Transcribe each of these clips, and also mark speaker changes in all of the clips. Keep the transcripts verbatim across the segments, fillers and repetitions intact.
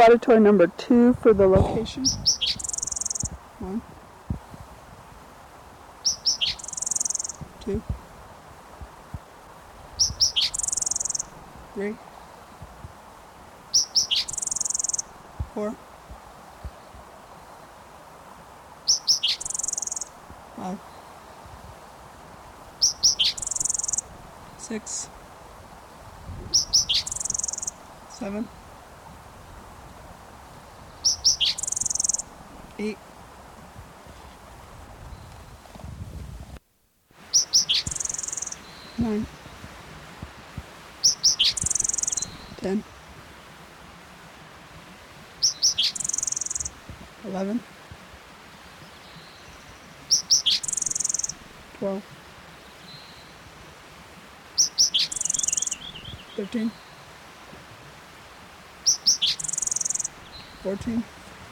Speaker 1: spotted toy number two for the location. One, two, three, four, five, six, seven, eight, nine, ten, eleven, twelve, thirteen, fourteen,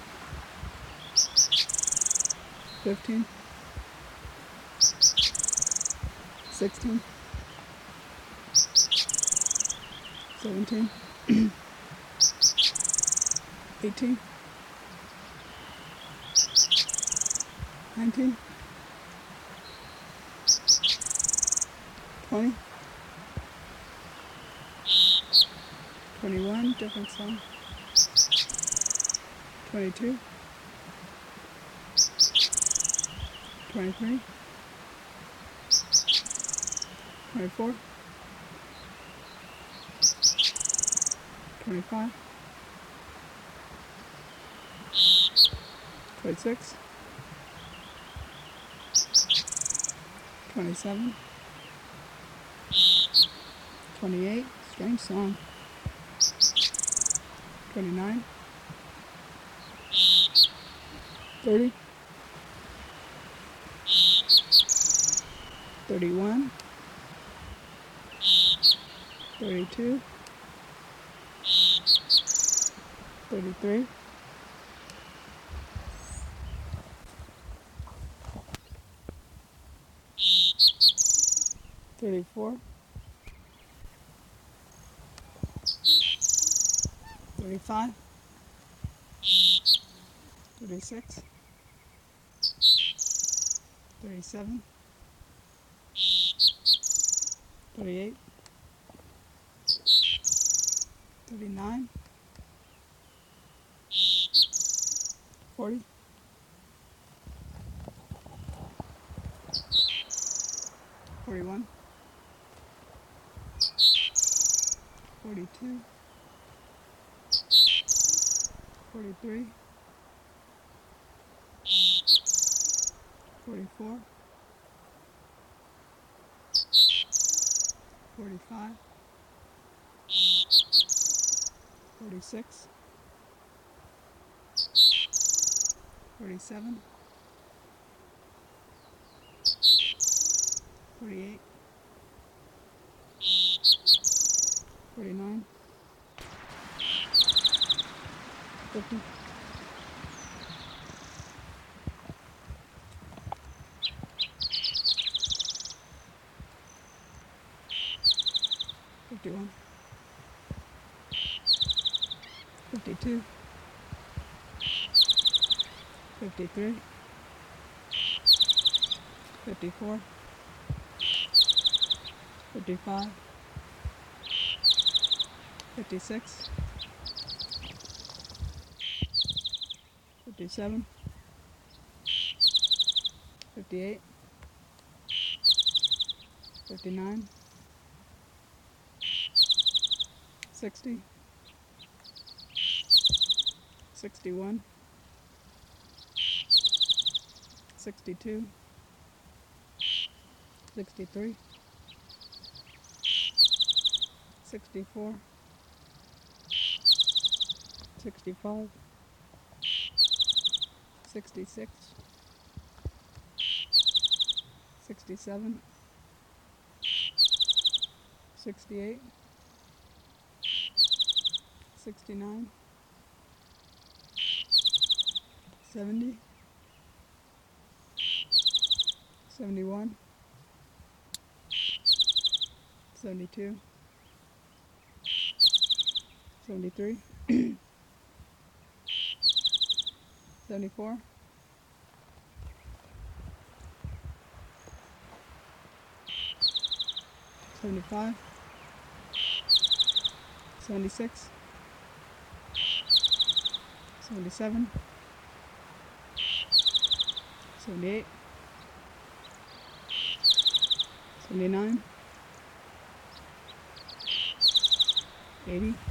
Speaker 1: fifteen, sixteen, seventeen, eighteen, nineteen, twenty, twenty-one, different song, twenty-two, twenty-three, twenty-four, twenty-five, twenty-six, twenty-seven, twenty-eight, strange song, twenty-nine, thirty, thirty-one, thirty-two, thirty-three, thirty-four, thirty-five, thirty-six, thirty-seven, thirty-eight, thirty-nine, forty, forty-one, forty-two, forty-three, forty-four, forty-five, forty-six, forty-seven, forty-eight, forty-nine, fifty, fifty-one, fifty-two, fifty-three, fifty-four, fifty-five, fifty-six, fifty-seven, fifty-eight, fifty-nine, sixty, sixty-one, sixty-two, sixty-three, sixty-four, sixty-five, sixty-six, sixty-seven, sixty-eight, sixty-nine, seventy, seventy-one, seventy-two, seventy-three, seventy-four, seventy-five, seventy-six, seventy-seven, seventy-eight, seventy-nine, eighty,